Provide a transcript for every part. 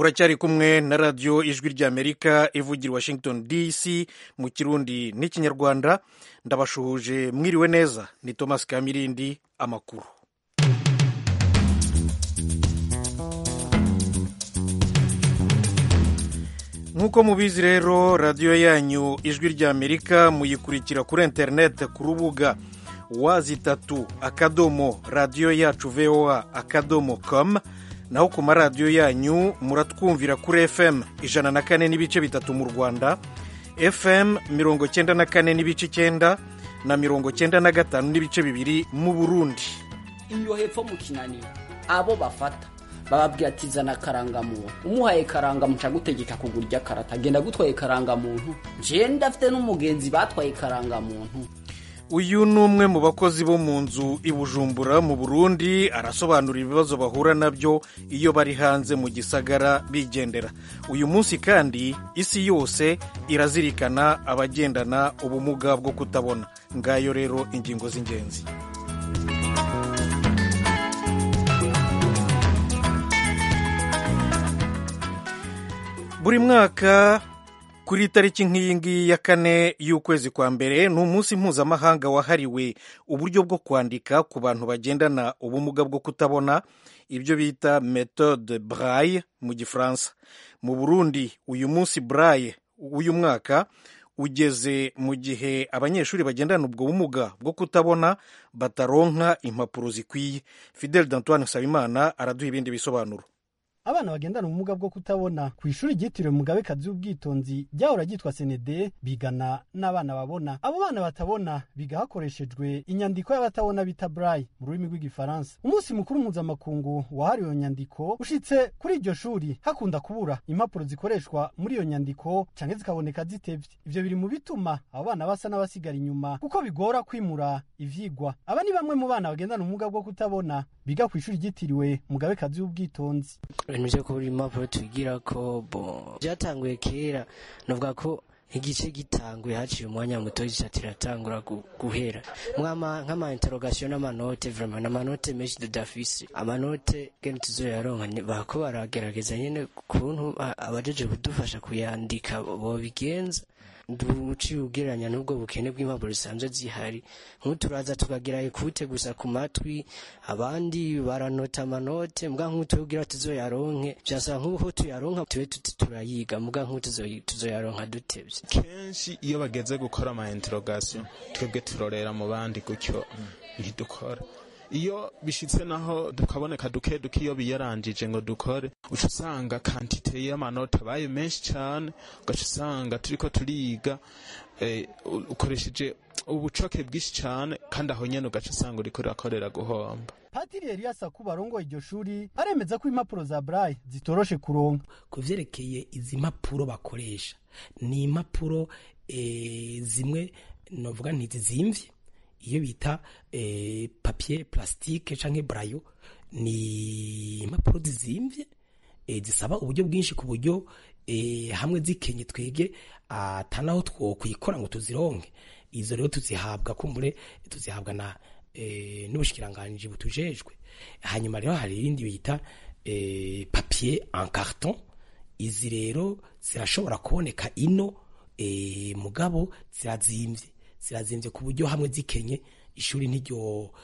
muracyari kumwe na radiyo ijwi ry'amerika ivugira Washington DC mu kirundi n'ikinyarwanda. Ndabashuhuje mwiriwe neza, ni Thomas Kamirindi. Amakuru nk'uko mubizi rero, radiyo yanyu ijwi ry'amerika muyikurikira kuri interineti ku rubuga www.radioyacu.voa.com, naho ku maradiyo yanyu muratwumvira kuri FM 104.3 mu Rwanda, FM 94.9 na 95.2 mu Burundi. Iyo hepfo mu Kinani abo bafata bababwira ati zana karangamuntu, umuhaye karangamuntu cagutegeka kugurya karata, genda gutwaye karangamuntu. Je ndafite n'umugenzi batwaye karangamuntu. Uyu ni umwe mu bakozi bo mu nzu i Bujumbura mu Burundi, arasobanura ibibazo bahura nabyo iyo bari hanze mu gisagara bigendera. Uyu munsi kandi isi yose irazirikana abagendana ubumuga bwo kutabona. Ngayo rero ingingo z'ingenzi. Buri mwaka kuri tariki nk'iyi ngiyi ya 4 y'ukwezi kwa mbere ni umunsi mpuzamahanga wahariwe uburyo bwo kwandika ku bantu bagendana ubumuga bwo kutabona, ibyo bita méthode Braille mu Gifaransa. Mu Burundi uyu munsi Braille uyu mwaka ugeze mu gihe abanyeshuri bagendana ubwo bumuga bwo kutabona bataronka impapuro zikwiye. Fidel d'Antoine Nsabimana araduha ibindi bisobanuro. Abana bagendana ubumuga bwo kutabona ku ishuri ryitiriwe Mugabekazi w'ubwitonzi ryahora ryitwa Senede bigana n'abana babona. Abo bana batabona biga hakoreshejwe inyandiko y'abatabona bita Braille mu rurimi rw'igifaransa. Umunsi mukuru mpuzamakungu wahariwe iyo nyandiko ushitse kuri iryo shuri hakunda kubura impapuro zikoreshwa muri iyo nyandiko canke zikaboneka zitevye. Ivyo biri mu bituma abo bana basa n'abasigara inyuma kuko bigora kwimura ivyigwa. Aba ni bamwe mu bana bagendana ubumuga bwo kutabona biga ku ishuri ryitiriwe Mugabekazi w'ubwitonzi. Nje kuri impapuro tugira ko byatanguye kera, novuga ko igice gitanguye haciye umwanya muto kiratangura guhera nk'ama interrogation n'amanote, vraiment n'amanote menshi dafise amanote gene tuzoyaronka bako baragerageza nyene kuntu abajeje kudufasha kuyandika bo bigenza duci ugeranya n'ubwo bukene bw'impapuro zisanzwe zihari. Nk'uturaza tukagira ekute gusa ku matwi, abandi baranota amanote mbwa nk'utugira tuzoyaronke byasa nk'uho tuyaronka tuwe turayiga mbwa nk'utuzoyaronka dutevye. Kenshi iyo bageze gukora ama interrogation twebwe turorera mu bandi gutyo ntidukora. Iyo bishitse naho dukaboneka duke iyo biyaranjije ngo dukore, uca usanga quantité y'amanota baye menshi cyane, ugaca usanga turiko turiga ukoresheje ubucoke bwinshi cyane, kandi aho nyene ugaca usanga uriko urakorera guhomba. Patiri Elias Akubarongo iryo shuri aremeza ko impapuro za Braille zitoroshe kuronka. Kuvyerekeye izi mpapuro bakoresha ni impapuro zimwe novuga ntizimvye, iyo bita papier plastique canke Braille ni impapuro zizimvye, zisaba uburyo bwinshi ku buryo hamwe zikenye twege atanaho twokuyikora ngo tuzironke. Izo rero tuzihabwa kumbure tuzihabwa na n'ubushikiranganje butujejwe. Hanyuma rero hari irindi bita papier en carton. Izi rero zirashobora kuboneka ino mugabo zirazimvye ku buryo hamwe zikenye ishuri niryo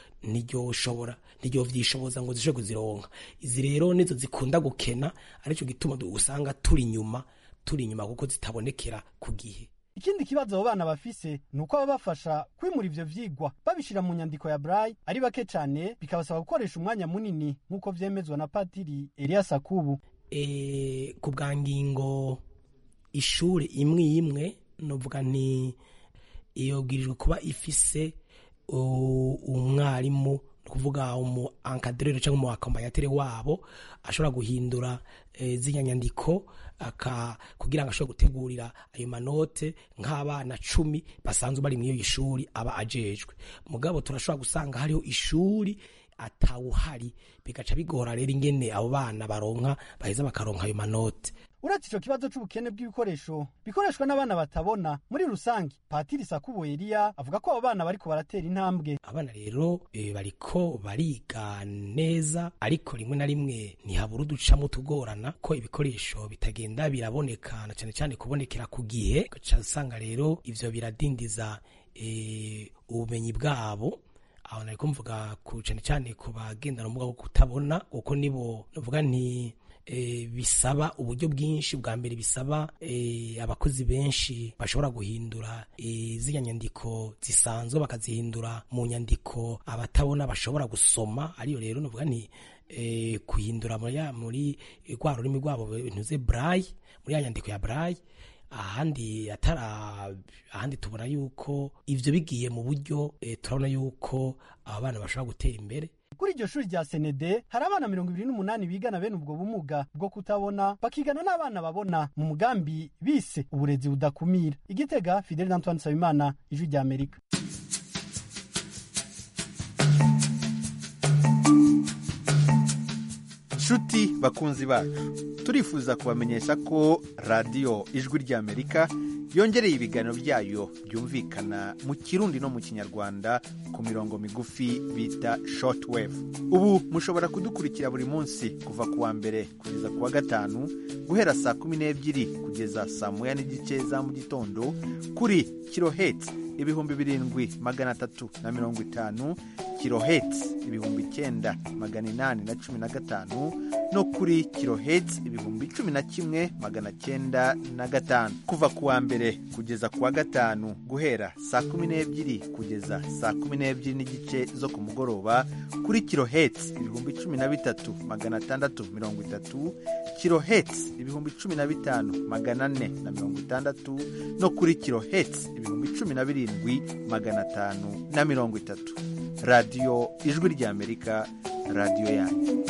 vyishoboza ngo zishe kuzironka. Izi rero nizo zikunda gukena, arico gituma usanga turi nyuma kuko zitabonekera ku gihe. Ikindi kibazo abo bana bafise nuko ababafasha kwimura ivyo vyigwa babishira mu nyandiko ya Braille ari bake cyane, bikabasaba gukoresha umwanya munini nkuko vyemezwa na Patiri Elias Akubu. Ku bwangingo ishuri imwe novuga nti yobwirijwe kuba ifise umwarimu, kuvuga umu encadreur cyangwa umu accompagnateur wabo ashobora guhindura zinya nyandiko kugira ngo ashobore gutegurira ayo manote nk'abana 10 basanzwe bari mu iyo ishuri aba ajejwe. Mugabo turashobora gusanga hariho ishuri atawuhari, bigaca bigora rero ingene abo bana baronka baheza bakaronka ayo manote. uretse ico kibazo c'ubukene bw'ibikoresho bikoreshwa n'abana batabona muri rusangi, Patiri Sakubo Elia avuga ko abo bana bariko baratera intambwe. Abana rero bariko bariga neza, ariko rimwe na rimwe ntihabura uducamo tugorana ko ibikoresho bitagenda biraboneka, na cyane cyane kubonekera ku gihe, ugaca usanga rero ivyo biradindiza ubumenyi bwabo. Aho nariko mvuga ku cyane cyane ku bagendana ubumuga bwo kutabona, kuko nibo navuga nti bisaba uburyo bwinshi. Bwa mbere bisaba abakozi benshi bashobora guhindura ziriya nyandiko zisanzwe bakazihindura mu nyandiko abatabona bashobora gusoma. Ariyo rero navuga nti kuhindura muri rwa rurimi rwabo ntuze braille, muri ya nyandiko ya braille. Ahandi tubona yuko ivyo bigiye mu buryo turabona yuko aba bana bashobora gutera imbere. Kuri iryo shuri rya Senede hari abana 28 bigana bene ubwo bumuga bwo kutabona, bakigana n'abana babona mu mugambi bise uburezi budakumira. Igitega, Fidel Antoine Sabimana, Ijwi rya Amerika. Shuti bakunzi bacu, turifuza kubamenyesha ko radiyo Ijwi rya Amerika yongereye ibiganiro byayo byumvikana mu Kirundi no mu Kinyarwanda ku mirongo migufi bita shortwave. Ubu mushobora kudukurikira buri munsi kuva kuwa mbere kugeza kuwa gatanu guhera saa 12 kugeza saa 1:30 za mu gitondo kuri kilohertz 7350, kilohertz 9815 no kuri kilohertz 11905 kuva kuwa mbere kugeza kuwa gatanu guhera saa 12 kugeza saa 12:30 zo ku mugoroba kuri kilohertz 13630, kilohertz 15460 no kuri kilohertz 17530. Radio Ijwi rya Amerika, radio yanyu.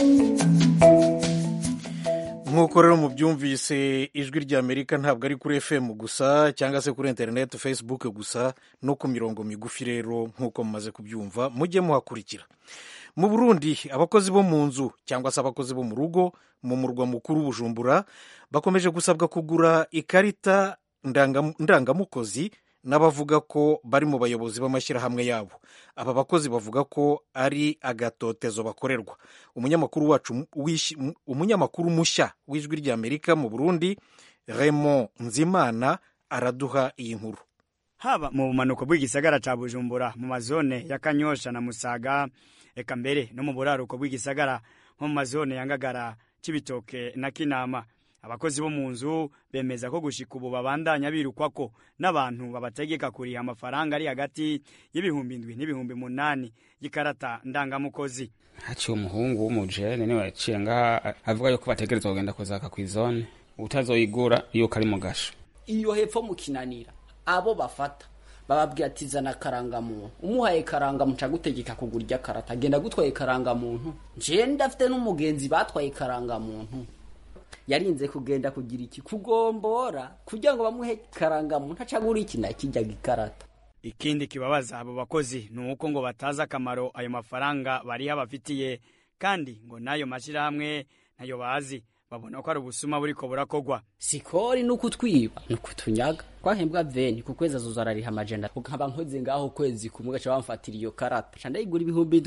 Nk'uko rero mubyumvise, Ijwi rya Amerika ntabwo ari kuri FM gusa cyangwa se kuri internet, Facebook gusa, no ku mirongo migufi. Rero nk'uko mumaze kubyumva, mujye muhakurikira. Mu Burundi, abakozi bo mu nzu cyangwa se abakozi bo mu rugo mu murwa mukuru Bujumbura bakomeje gusabwa kugura ikarita ndangamukozi n'abavuga ko bari mu bayobozi b'amashyirahamwe yabo. Aba bakozi bavuga ko ari agatotezo bakorerwa. Umunyamakuru mushya w'Ijwi rya Amerika mu Burundi, Raymond Nzimana, araduha iyi nkuru. Haba mu bumanuko bw'igisagara ca Bujumbura, mu mazone ya Kanyosha na Musaga, eka mbere no mu buraruko bw'igisagara nko mu mazone ya Ngagara, Cibitoke na Kinama, abakozi bo mu nzu bemeza ko gushika ubu babandanya birukwako n'abantu babategeka kuriha amafaranga ari hagati y'ibihumbi 7 n'ibihumbi 8 y'ikarata ndangamukozi. Haciye umuhungu w'umujene niwe yaciye ngaha avuga yuko bategerezwa kugenda kuzaka kw'izone, utazoyigura yuko ari mu gasho. Iyo hepfo mu Kinanira abo bafata bababwira ati zana karangamuntu, umuhaye karangamuntu agutegeka kugurya karata, agenda gutwaye karangamuntu. Je ndafite n'umugenzi batwaye karangamuntu, yarinze kugenda kugira iki kugombora kugira ngo bamuhe karangamuntu acagura iki na kijya gikarata. Ikindi kibabaza abo bakozi nuko ngo bataza akamaro ayo mafaranga bari habafitiye, kandi ngo nayo mashirahamwe nayo bazi, babona ko ari ubusuma buriko burakogwa. Sikori n'ukutwiba n'ukutunyaga, kwahembwa veni ku kwezi azozarariha amajana, ukaba nkoze ngaho kwezi kumwe gaca bamfatira iyo karata, canda igura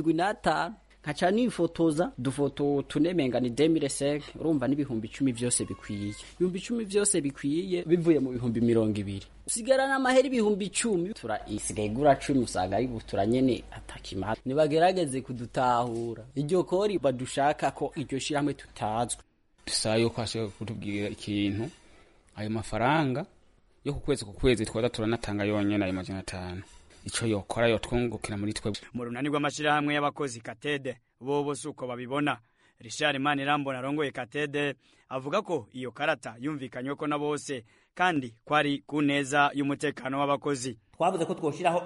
7500 nkaca nifotoza dufoto tunemenga ni 2005, urumva n'ibihumbi 10 byose bikwiye, ibihumbi 10 byose bikwiye bivuye mu bihumbi 200, sigara n'amahera ibihumbi 10 turasigaye gura 10 usaga ari turanyene atakima. Nibagerageze kudutahura iryo kori badushaka ko iryo shiramwe tutazwe. Dusayo kwashaka kutubwira ikintu, ayo mafaranga yo ku kwezi twada turanatanga yonyene ayo 500. Ico yokora yo twungukira muri twe. Mu runani rw'amashirahamwe y'abakozi Katede bobo suko babibona. Richard Manirambona rongoye Katede avuga ko iyo karata yumvikanywe ko na bose kandi kwari kuneza y'umutekano w'abakozi. Twavuze ko twoshiraho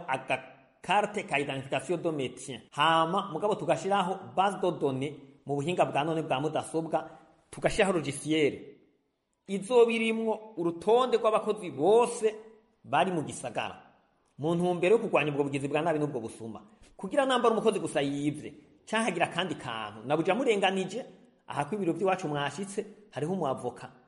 carte ka identification do métier, hama mugabo tugashiraho base de données mu buhinga bwa none bwa mudasobwa, tugashiraho logiciel izobirimwo urutonde rw'abakozi bose bari mu gisagara, mu ntumbero yo kurwanya ubwo bugizi bwa nabi n'ubwo busuma, kugira nambara umukozi gusa yivye cyahagira kandi kantu nabuja murenganije aha kw'ibiro by'iwacu mwashitse hariho umwavoka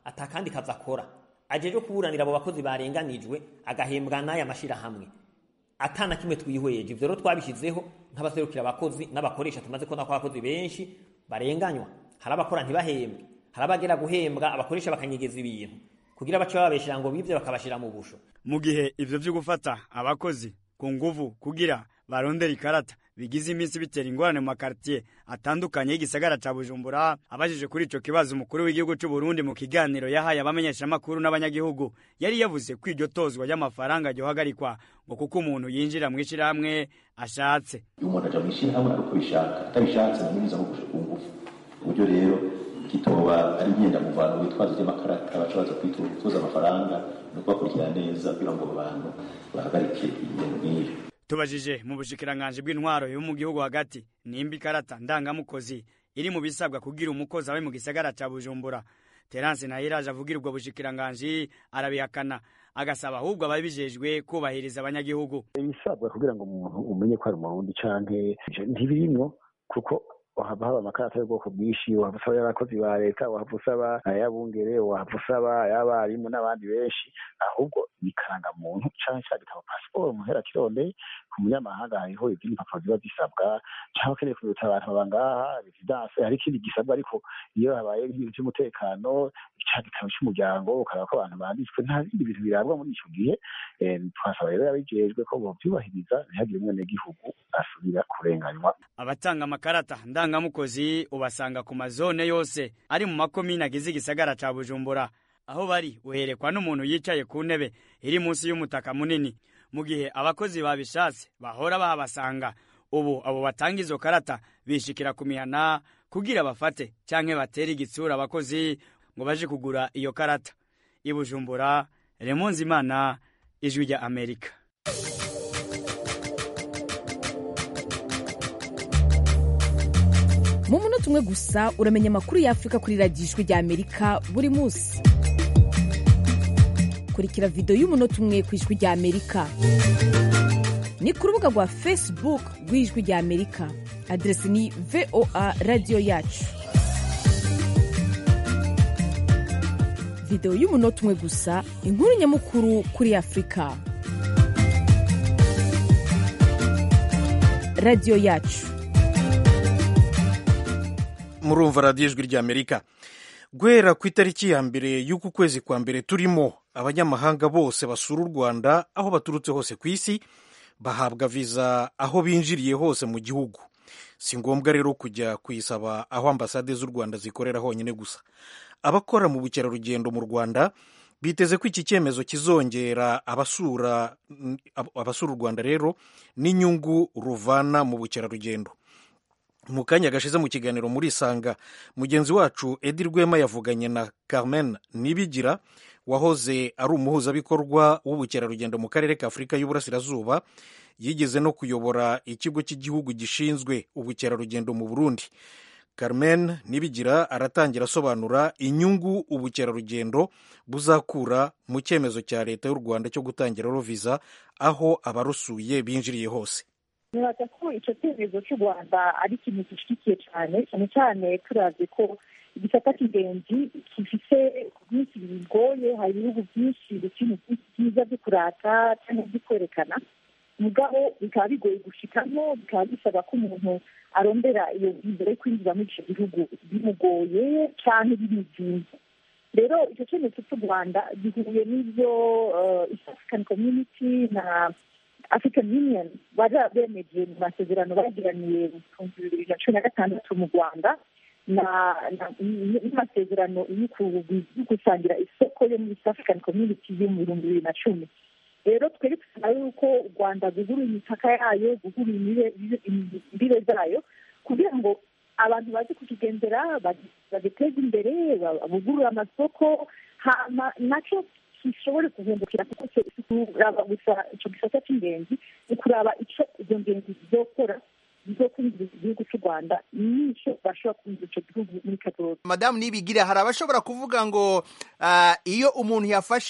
atakandi kaza akora ajeje kuburanira abo bakozi barenganijwe agahembwa n'aya mashirahamwe atana kimwe twihweje. Ivyo rero twabishizeho nk'abaserukira abakozi n'abakoresha, tumaze ko nako abakozi benshi barenganywa, hari abakora ntibahembwe, hari abagera guhembwa abakoresha bakanyegeza ibintu kugira bace babeshira ngo bivye bakabashira mu busho. Mu gihe ivyo vyo gufata abakozi ku nguvu kugira barondera ikarata bigize iminsi bitera ingorane mu makartier atandukanye y'igisagara ca Bujumbura, abajije kuri ico kibazo umukuru w'igihugu c'u Burundi mu kiganiro yahaye abamenyesha makuru n'abanyagihugu yari yavuze ko iryo tozwa y'amafaranga ryohagarikwa ngo kuko umuntu yinjira mu ishirahamwe ashatse. Umuntu aja mu ishirahamwe ariko bishaka, atabishatse bamunyuza mu ngufu. Uburyo rero kitoba ari ngenda mu bantu bitwaza y'amakarata abacabaza kwitoza amafaranga no kubakurikirana neza kugira ngo abantu bahagarike ibintu nk'ibyo. Tubajije mu bushikiranganje bw'intwaro yo mu gihugu hagati nimba ikarata ndangamukozi iri mu bisabwa kugira umukozi abe mu gisagara ca Bujumbura, Terence Nahiraje avugira ubwo bushikiranganje arabihakana, agasaba ahubwo ababijejwe kubahiriza abanyagihugu. Ibisabwa kugira ngo umuntu umenye ko ari umurundi canke ntibirimwo, kuko haba amakarata y'ubwoko bwinshi, waba usaba y'abakozi ba leta, waba usaba ay'abungere, waba usaba ay'abarimu n'abandi benshi, ahubwo bikaranga muntu canke cya gitabo passport muhera kirondeye ku munyamahanga hariho izindi mpapuro ziba zisabwa, cyangwa keneye kuruta abantu babangaha residence, hari ikindi gisabwa. Ariko iyo habaye ibintu by'umutekano, cya gitabo cy'umuryango ukaraba ko abantu banditswe, nta bindi bintu birabwa muri ico gihe. Twasaba rero abijejwe ko bovyubahiriza ntihagire umwene gihugu asubira kurenganywa. Abatanga amakarata ndangamukozi ubasanga ku mazone yose ari mu makomine agize igisagara ca Bujumbura. Aho bari uherekwa n'umuntu yicaye ku ntebe iri munsi y'umutaka munini, mu gihe abakozi babishatse bahora bahabasanga. Ubu abo batanga izo karata bishikira ku mihana kugira bafate canke batere igitsura abakozi ngo baje kugura iyo karata. I Bujumbura, Raymond Zimana, Ijwi rya Amerika. Mu munota umwe gusa uramenya amakuru ya Afrika kuri radiyo Ijwi rya Amerika buri munsi. Kurikira video y'umunota umwe ku Ijwi rya Amerika. Ni ku rubuga rwa Facebook rw'Ijwi rya Amerika. Adresi ni VOA Radio Yacu. Video y'umunota umwe gusa, inkuru nyamukuru kuri Afrika. Radio Yacu. Murumva radiyo Ijwi rya Amerika. Guhera ku itariki ya mbere y'uku kwezi kwa mbere turimo, abanyamahanga bose basura u Rwanda aho baturutse hose ku isi bahabwa viza aho binjiriye hose mu gihugu. Si ngombwa rero kujya kuyisaba aho ambasade z'u Rwanda zikorera honyine gusa. Abakora mu bukerarugendo mu Rwanda biteze ko iki cyemezo kizongera abasura u Rwanda rero n'inyungu ruvana mu bukerarugendo. Mu kanya gashize mu kiganiro muri Sanga, mugenzi wacu Edi Rwema yavuganye na Carmen Nibigira wahoze ari umuhuzabikorwa w'ubukerarugendo mu karere ka Afurika y'Uburasirazuba, yigeze no kuyobora ikigo cy'igihugu gishinzwe ubukerarugendo mu Burundi. Carmen Nibigira aratangira asobanura inyungu ubukerarugendo buzakura mu cyemezo cya leta y'u Rwanda cyo gutangira viza aho abarusuye binjiriye hose. Nibaza ko icyo cyemezo cy'u Rwanda ari ikintu gishyigikiye cyane cyane turavye ko igisata cy'ingenzi gifite byinshi bigoye, hari ibihugu byinshi bikiri byiza byo kurata cyangwa byo kwerekana, mugabo bikaba bigoye gushikamo, bikaba bisaba ko umuntu arondera iyo mbere yo kwinjira muri icyo gihugu bimugoye cyane bimuzinze. Rero icyo cyemezo cy'u Rwanda gihuye n'ibyo East African Community na African Union bari bemeje mu masezerano bagiraniye mu 2016 mu Rwanda n'amasezerano yo gusangira isoko yo muri East African Community yo mu 2010. Rero twari dusaba yuko u Rwanda gugura imipaka yayo, gugura imbibe zayo kugira ngo abantu baje kukigendera bagiteze imbere, bugurura amasoko, hama nacyo gishobore kuvumbukira kuko kuraba gusa icyo gisata cy'ingenzi ni kuraba icyo izo ngenzi zizokora zizokwinjiriza igihugu cy'u Rwanda n'icyo bashobora kwinjira icyo gihugu muri katorora. Madamu Nibigira, hari abashobora kuvuga ngo iyo umuntu yafashe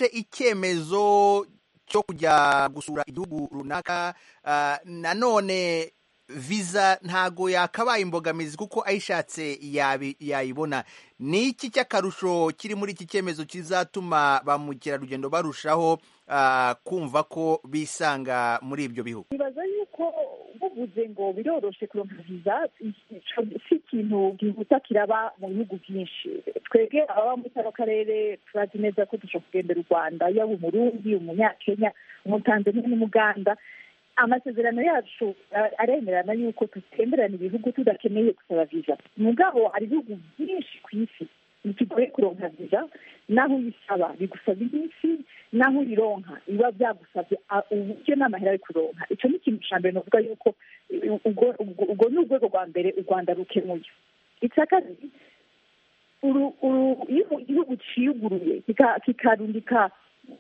icyemezo cyo kujya gusura igihugu runaka, nanone viza ntago yakabaye imbogamizi kuko ayishatse yayibona. Ni iki cy'akarusho kiri muri iki cyemezo kizatuma ba mukerarugendo barushaho kumva ko bisanga muri ibyo bihugu? nibaza yuko buvuze ngo biroroshe kuronka viza si ikintu gihuta kiraba mu bihugu byinshi. Twebwe ababa muri kano karere turazi neza ko dushobora kugendera u Rwanda, yaba umurundi, umunyakenya, umutanzania n'umuganda. Amasezerano yacu aremerana yuko tutemberana ibihugu tudakeneye gusaba viza. Mugabo hari ibihugu byinshi ku isi bikigoye kuronka viza, naho uyisaba bigusaba iminsi, naho uyironka biba byagusabye uburyo n'amahera yo kuronka. Icyo ni ikintu cya mbere novuga yuko ubwo ni urwego rwa mbere u Rwanda rukemuye. Icya kabiri, iyo igihugu ciyuguruye kikarundika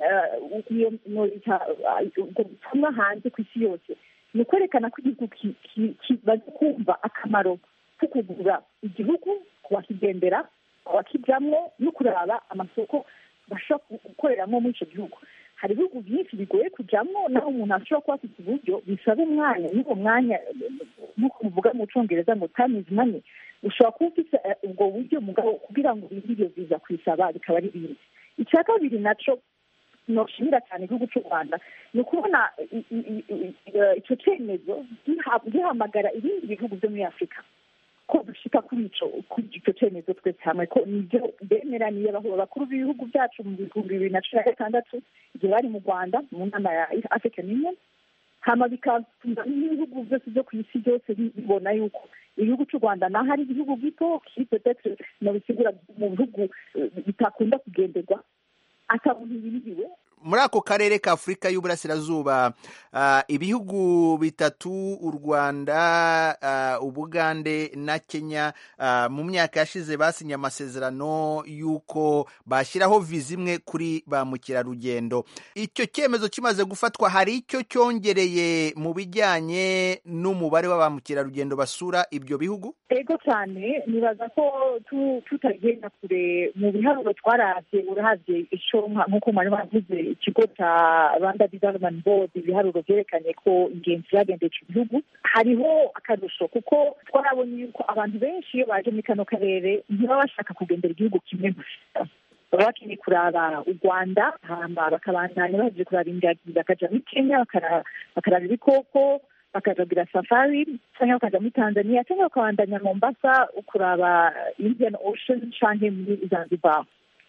ubutumwa hanze ku isi yose, ni ukwerekana ko igihugu kimaze kumva akamaro ko kugura igihugu, kubakigendera, kubakijyamo no kuraba amasoko bashobora gukoreramo muri icyo gihugu. Hari ibihugu byinshi bigoye kujyamo, naho umuntu ashobora kuba afite uburyo bisaba umwanya. n'uwo mwanya nk'uko muvuga mu cyongereza ngo time is money, ushobora kuba ufite ubwo buryo mugabo kugira ngo ubinde iyo viza kuyisaba bikaba ari bindi. Icya kabiri nacyo noshimira cyane igihugu cy'u Rwanda ni ukubona icyo cyemezo gihamagara ibindi bihugu byo muri Afurika ko dushika kuri icyo cyemezo twese hamwe, ko nibyo bemeraniye abakuru b'ibihugu byacu mu 2016 igihe bari mu Rwanda mu nama ya African Union, hama bigatuma n'ibihugu byose byo ku isi byose bibona yuko igihugu cy'u Rwanda naho ari igihugu gito kipetetre no bisigura mu bihugu bitakunda kugenderwa atabunibiriwe. Muri ako karere ka Afurika y'Uburasirazuba, ibihugu bitatu, u Rwanda, Ubugande na Kenya, mu myaka yashize basinye amasezerano y'uko bashyiraho viza imwe kuri ba mukerarugendo. Icyo cyemezo kimaze gufatwa, hari icyo cyongereye mu bijyanye n'umubare wa ba mukerarugendo basura ibyo bihugu? Ego cyane, nibaza ko tutagenda kure mu biharuro twaravye, uravye ico nk'uko mwari bavuze ikigo cya Rwanda Development Board, ibiharuro byerekanye ko ingenzi zagendeye icyo gihugu. Hariho akarusho kuko twarabonye yuko abantu benshi iyo baje muri kano karere ntibaba bashaka kugendera igihugu kimwe gusa, baba bakeneye kuraba u Rwanda, hama bakabandanya baje kuraba ingagi, bakaja muri Kenya bakaraba ibikoko, bakajagira safari, cyangwa bakaja muri Tanzania, cyangwa bakabandanya Mombasa kuraba Indian Ocean canke muri Zanzibar.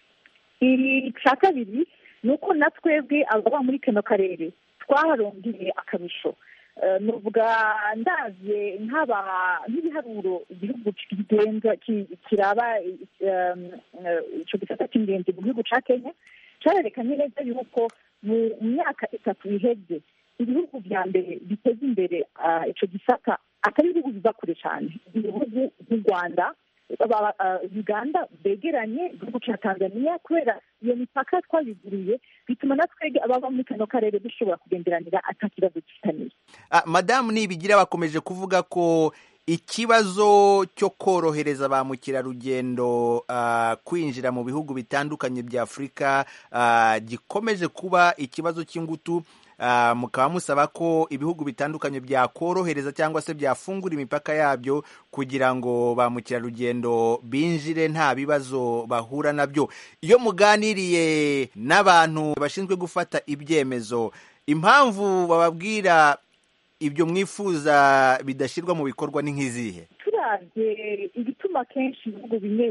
Icya kabiri ni uko na twebwe ababa muri kano karere twaharongeye akarusho. Nuvuga ndavye nk'ibiharuro igihugu kigenza kiraba ico gisata cy'ingenzi mu gihugu ca Kenya cyarerekanye neza yuko mu myaka 3 iheze ibihugu vya mbere biteza imbere ico gisata atari ibihugu biva kure cyane. Ibihugu nk'u Rwanda, Uganda begeranye, igihugu cya Tanzania, kubera iyo mipaka twabiguriye bituma natwege ababa muri kano karere dushobora kugenderanira atakibazo gifitaniye. Madamu Nibigira bakomeje kuvuga ko ikibazo cyo korohereza ba mukerarugendo kwinjira mu bihugu bitandukanye bya Afurika gikomeje kuba ikibazo cy'ingutu. Mukaba musaba ko ibihugu bitandukanye byakorohereza cyangwa se byafungura imipaka yabyo kugira ngo ba mukerarugendo binjire nta bibazo bahura nabyo. Iyo muganiriye n'abantu bashinzwe gufata ibyemezo, impamvu bababwira ibyo mwifuza bidashyirwa mu bikorwa ni nk'izihe? Turavye igituma kenshi ibihugu bimwe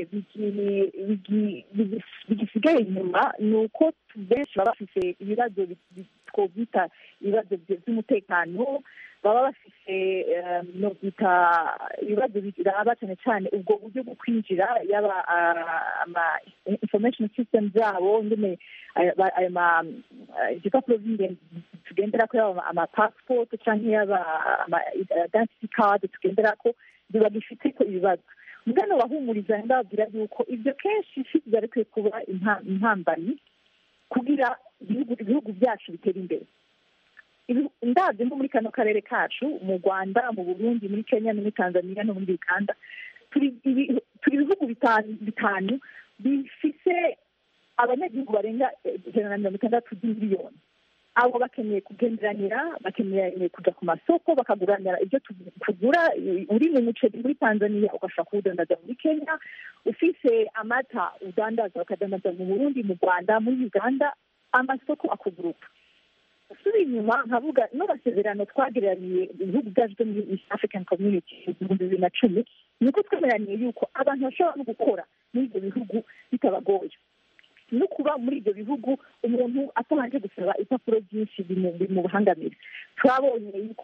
bigisigaye inyuma ni uko benshi baba bafise ibibazo twobita ibibazo by'umutekano, baba bafise no bita ibibazo biraba cyane cyane ubwo buryo bwo kwinjira, yaba ama information system zabo, ndeme ibipapuro by'ingenzi tugenderako, yaba ama passport cyangwa yaba ama identity card tugenderako, biba bifite ko ibibazo. Mugano bahumuriza ndababwira yuko ibyo kenshi bizarekwiye kuba intambamyi kugira ibihugu byacu bitera imbere. Ndabyo muri kano karere kacu, mu Rwanda, mu Burundi, muri Kenya, muri Tanzania no muri Uganda, turi ibihugu bitanu bifise abanyagihugu barenga 160 miliyoni. abo bakeneye kugenderanira, bakeneye kuja ku masoko bakaguranira ibyo tugura. Uri mu muceri muri Tanzania ugashaka kuwudandaza muri Kenya, ufise amata udandaza ukadandaza mu Burundi, mu Rwanda, muri Uganda, amasoko akuguruka. Usubira inyuma nkavuga n'amasezerano twagereraniye ibihugu byacu byo muri East African Community mu 2010, nuko twemeraniye yuko abantu bashobora no gukora muri ibyo bihugu bitabagoye, no kuba muri ibyo bihugu umuntu atabanje gusaba impapuro byinshi bimubangamira. Twabonye yuko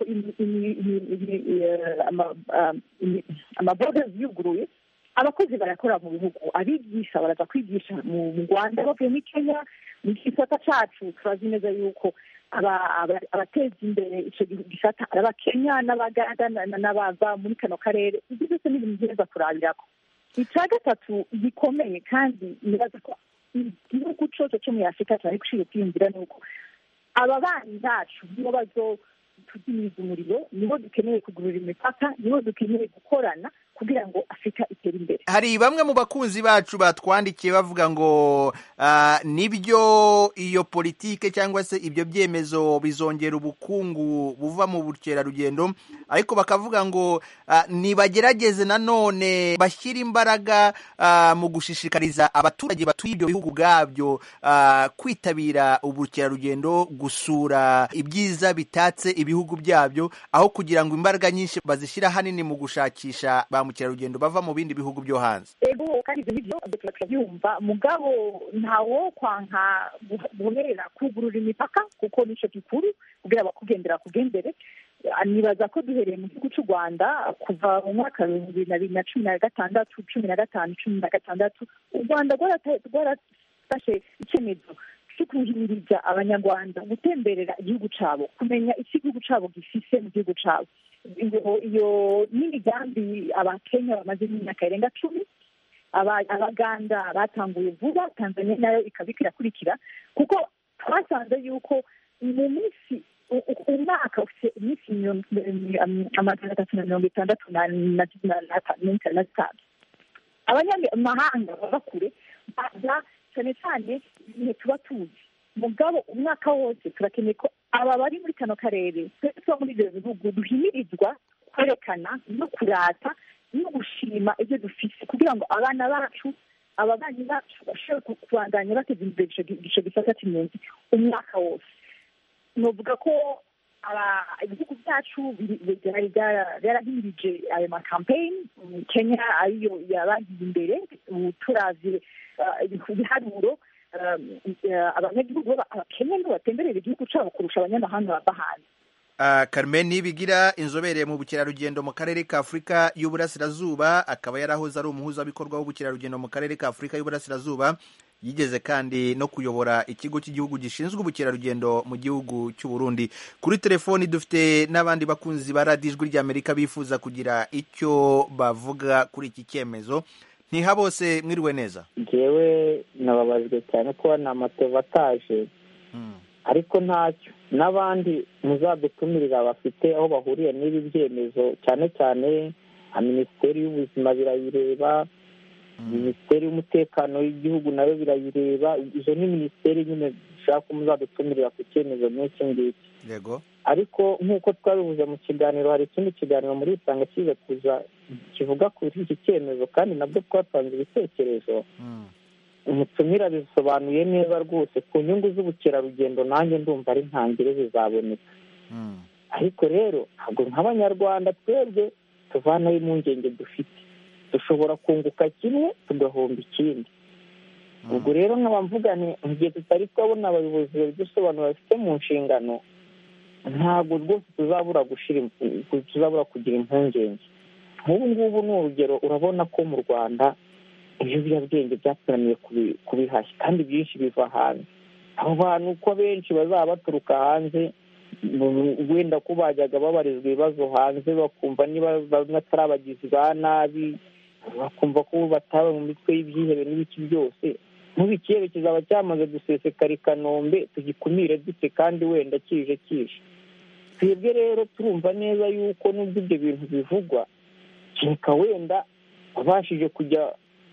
amaborders yuguruye, abakozi barakora mu bihugu, abigisha baraza kwigisha mu Rwanda bavuye muri Kenya. Mu gisata cyacu turazi neza yuko abateza imbere icyo gisata ari Abakenya n'Abaganda n'abava muri kano karere. Ibyo byose ni ibintu byiza kurabirako. Icya gatatu gikomeye kandi nibaza ko igihugu cyose cyo muri Afurika cyari gushira kwiyumvira nuko aba bana bacu nibo bazotudimiza umuriro, nibo dukeneye kugurura imipaka, nibo dukeneye gukorana kugira ngo Afurika itere imbere. Hari bamwe mu bakunzi bacu batwandikiye bavuga ngo nibyo iyo politike cyangwa se ibyo byemezo bizongera ubukungu buva mu bukerarugendo, ariko bakavuga ngo nibagerageze nanone bashyira imbaraga mu gushishikariza abaturage batuye ibyo bihugu bwabyo kwitabira ubukerarugendo, gusura ibyiza bitatse ibihugu byabyo, aho kugira ngo imbaraga nyinshi bazishyira hanini mu gushakisha ba mukerarugendo bava mu bindi bihugu byo hanze. Ego kandi ibyo nibyo turabyumva, mugabo ntawo kwanka guherera kugurura imipaka kuko nico gikuru kugira abakugendera kugendere. Nibaza ko duhereye mu gihugu cy'u Rwanda kuva mu mwaka wa 2016, 15, 16 u Rwanda rwarafashe icyemezo cyo kuhimiriza abanyarwanda gutemberera igihugu cyabo, kumenya icyo igihugu cyabo gifise mu gihugu cyabo. Iyo n'imigambi Abakenya bamaze imyaka irenga 10, Abaganda batanguye vuba, Tanzania nayo ikabikira kurikira, kuko twasanze yuko mu minsi umwaka ufite iminsi 365 abanyamahanga baba kure baza cyane cyane igihe tuba tuzi. Mugabo umwaka wose turakeneye ko aba bari muri kano karere twese muri ibyo bihugu duhimirizwa kwerekana no kurata no gushima ibyo dufite, kugira ngo abana bacu, ababanyi bacu bashobore kubandanya bateza imbere igice gisata cy'impunzi umwaka wose. Novuga ko ibihugu byacu byarahimirije ayo makampeyini. Kenya ariyo yabagiye imbere, turavye ibiharuro abanyagihugu b'Abakenya nibo batemberera igihugu cyabo kurusha abanyamahanga bava hanze. Carmen Nibigira, inzobere mu bukerarugendo mu karere ka Afurika y'Uburasirazuba, akaba yarahoze ari umuhuzabikorwa w'ubukerarugendo mu karere ka Afurika y'Uburasirazuba, yigeze kandi no kuyobora ikigo cy'igihugu gishinzwe ubukerarugendo mu gihugu cy'u Burundi. Kuri telefoni dufite n'abandi bakunzi ba Radio Ijwi ry'Amerika bifuza kugira icyo bavuga kuri iki cyemezo. Ntihabose mwiriwe neza. Jewe nababajwe cyane ko na Mateva ataje, ariko ntacyo n'abandi muzadutumirira bafite aho bahuriye n'ibi byemezo, cyane cyane Minisiteri y'Ubuzima birayireba, Minisiteri y'Umutekano w'igihugu nayo birayireba. Izo ni minisiteri nyine dushaka muzadutumirira ku cyemezo n'iki ngiki. Yego. Ariko nk'uko twabivuze mu kiganiro, hari ikindi kiganiro muri Isanga kiza kuza kivuga kuri iki cyemezo, kandi nabwo twatanze ibitekerezo. Umutumira bisobanuye neza rwose ku nyungu z'ubukerarugendo, nanjye ndumva ari ntangire zizaboneka. Ariko rero ntabwo nk'abanyarwanda twebwe tuvanaho impungenge dufite, dushobora kunguka kimwe tugahomba ikindi. Ubwo rero nkaba mvugane mu gihe tutari twabona abayobozi babidusobanura bafite mu nshingano, ntabwo rwose tuzabura kugira impungenge. Nk'ubu ngubu ni urugero, urabona ko mu Rwanda ibiyobyabwenge byaturaniye kubihashya, kandi byinshi biva hanze. Abo bantu uko benshi bazaba baturuka hanze, wenda ko bajyaga babarizwa ibibazo hanze, bakumva niba bamwe atari abagizi ba nabi, bakumva ko bataba mu mitwe y'ibyihebe n'ibiki byose. Nk'ubu ikirere kizaba cyamaze gusesekara i Kanombe, tugikumire dute kandi wenda kije. Twebwe rero turumva neza yuko nubwo ibyo bintu bivugwa, kereka wenda abashije kujya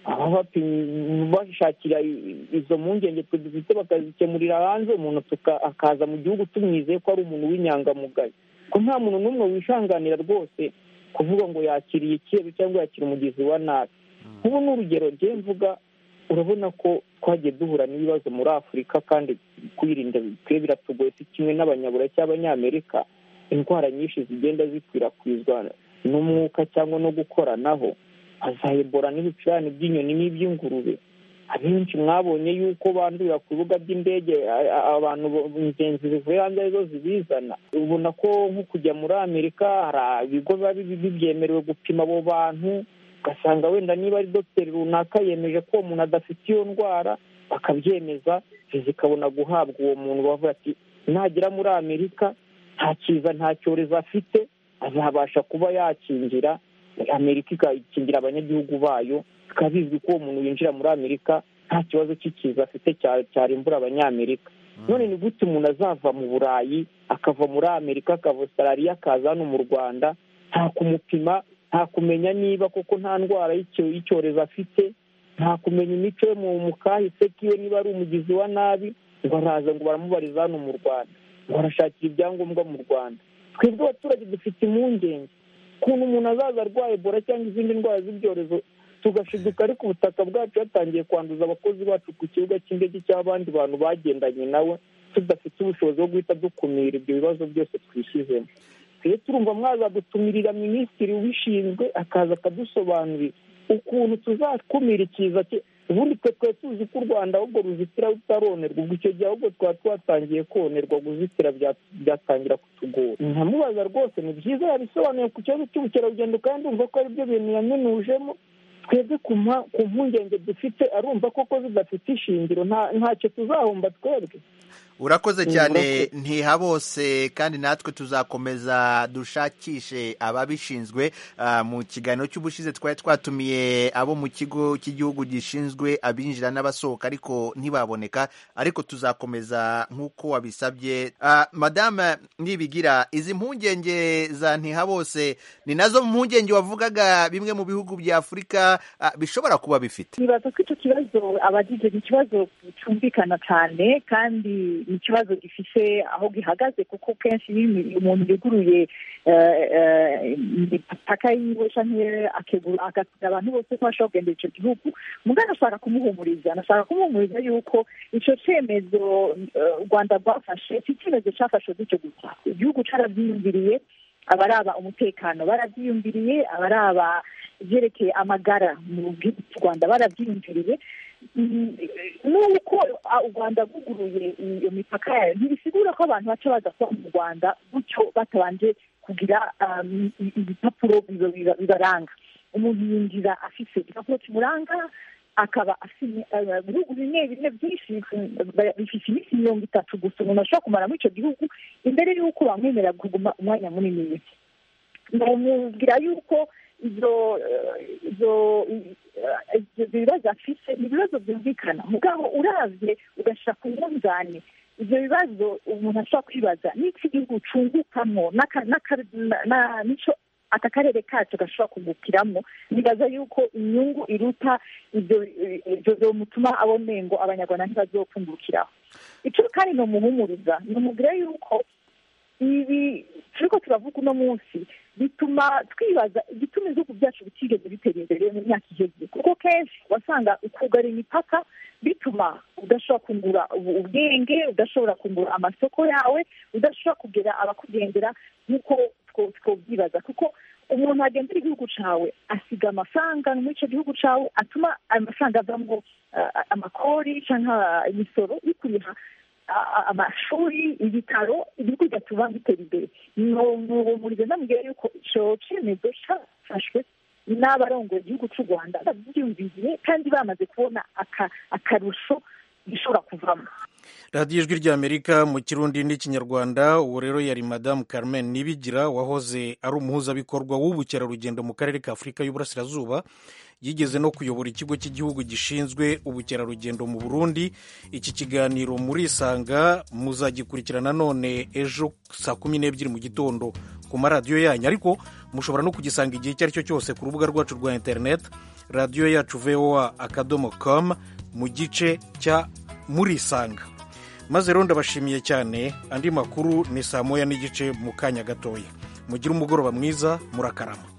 bashakira izo mpungenge twe dufite bakazikemurira hanze, umuntu akaza mu gihugu tumwizeye ko ari umuntu w'inyangamugayo, ko nta muntu n'umwe wishanganira rwose kuvuga ngo yakiriye icyeru cyangwa yakira umugizi wa nabi. ubu ni urugero njye mvuga, urabona ko twagiye duhura n'ibibazo muri Afurika kandi kwirinda twe biratugoye, si kimwe n'abanyaburayi cy'abanyamerika. Indwara nyinshi zigenda zikwirakwizwa n'umwuka cyangwa no gukoranaho, za Ebola n'ibicurane by'inyoni n'iby'ingurube. Abenshi mwabonye yuko bandurira ku bibuga by'indege, abantu ingenzi zivuye hanze arizo zibizana. Ubona ko nko kujya muri Amerika hari ibigo biba bibyemerewe gupima abo bantu, ugasanga wenda niba ari dogiteri runaka yemeje ko uwo muntu adafite iyo ndwara, bakabyemeza, zikabona guhabwa uwo muntu. Bavuga ati nagera muri Amerika nta kiza nta cyorezo afite, azabasha kuba yakingira Amerika, ikakingira abanyagihugu bayo. Bikaba bizwi ko uwo muntu winjira muri Amerika nta kibazo cy'ikiza afite cyarimbura abanyamerika. None ni gute umuntu azava mu Burayi akava muri Amerika akava Australia akaza hano mu Rwanda, nta kumupima, nta kumenya niba koko nta ndwara y'icyorezo afite, nta kumenya imico yo mu kahise kiwe niba ari umugizi wa nabi, ngo araza ngo baramubariza hano mu Rwanda, ngo arashakira ibyangombwa mu Rwanda. Twebwe abaturage dufite impungenge ukuntu umuntu azaza arwaye Ebola cyangwa izindi ndwara z'ibyorezo, tugashiduka ariko ubutaka bwacu yatangiye kwanduza abakozi bacu ku kibuga cy'indege cy'abandi bantu bagendanye nawe, tudafite ubushobozi bwo guhita dukumira ibyo bibazo byose twishyizemo. Twe turumva mwazadutumirira minisitiri ubishinzwe akaza akadusobanurira ukuntu tuzakumira ikiza cye. Ubundi twe tuzi ko u Rwanda ahubwo ruzitira rutaronerwa, ubwo icyo gihe ahubwo twaba twatangiye konerwa, kuzitira byatangira kutugora. Nkamubaza rwose ni byiza yabisobanuye ku kibazo cy'ubukerarugendo, kandi umva ko ari byo bintu yaminujemo. Twebwe ku mpungenge dufite arumva koko zidafite ishingiro, ntacyo tuzahomba twebwe. Urakoze cyane Ntihabose, kandi natwe tuzakomeza dushakishe ababishinzwe. Mu kiganiro cy'ubushize twari twatumiye abo mu kigo cy'igihugu gishinzwe abinjira n'abasohoka ariko ntibaboneka, ariko tuzakomeza nk'uko wabisabye. Madame Nibigira, izi mpungenge za Ntihabose ni nazo mpungenge wavugaga bimwe mu bihugu bya Afurika bishobora kuba bifite? Nibaza ko icyo kibazo abagije ni ikibazo cyumvikana cyane, kandi ni ikibazo gifise aho gihagaze, kuko kenshi iyo umuntu yuguruye imipaka yiwe canke akegura abantu bose ko bashobora kugendera icyo gihugu, mugabo anashaka kumuhumuriza yuko icyo cyemezo u Rwanda rwafashe si icyemezo cyafashwe gutyo gusa. Igihugu carabyiyumviriye, abaraba umutekano barabyiyumviriye, abaraba ibyerekeye amagara mu gihugu cy'u Rwanda barabyiyumviriye. Nuko u Rwanda rwuguruye iyo mipaka yayo ntibisigura ko abantu baca baza kuba mu Rwanda gutyo batabanje kugira ibipapuro bibaranga. Umuntu yinjira afise igipapuro kimuranga, akaba ibihugu bimwe byinshi bifite iminsi 30 gusa umuntu ashobora kumara muri icyo gihugu imbere y'uko bamwemerera kuguma umwanya munini. Ndamubwira yuko ibyo bibazo afite ni ibibazo byumvikana, mugabo uravye ugashaka kumunzani ibyo bibazo umuntu ashobora kwibaza n'iki gihugu cungukamo n'icyo aka karere kacu gashobora kungukiramo. Nibaza yuko inyungu iruta ibyo mutuma abomengo abanyarwanda ntibazokungukiraho. Icyo kandi ni umuhumuriza, nimubwira yuko ibi turiko turavuga uno munsi bituma twibaza igituma ibihugu byacu bitigeze bitera imbere mu myaka iheze, kuko kenshi wasanga ukugara imipaka bituma udashobora kungura ubwenge, udashobora kungura amasoko yawe, udashobora kugera abakugendera nk'uko twobyibaza, kuko umuntu agendera igihugu cawe asiga amafaranga muri icyo gihugu cawe, atuma amafaranga avamo amakori cyangwa imisoro ikuriha amashuri, ibitaro, igihugu gatuma bitera imbere. Murize ndamubwira yuko icyo cyemezo cyafashwe n'abarongoye igihugu cy'u Rwanda babyumviriye kandi bamaze kubona akarusho gishobora kuvamo. radiyo ijwi ry'Amerika mu Kirundi n'Ikinyarwanda. ubu rero yari Madame Carmen Nibigira, wahoze ari umuhuzabikorwa w'ubukerarugendo mu karere ka Afurika y'Uburasirazuba. Yigeze no kuyobora ikigo cy'igihugu gishinzwe ubukerarugendo mu Burundi. Iki kiganiro murisanga muzagikurikirana none ejo saa 12 mu gitondo ku maradiyo yanyu, ariko mushobora no kugisanga igihe icyo ari cyo cyose ku rubuga rwacu rwa internet radiyo yacu voa akadomo com mu gice cya murisanga. Maze rero ndabashimiye cyane, andi makuru ni 1:00 n'igice mu kanya gatoya. Mugire umugoroba mwiza, murakarama.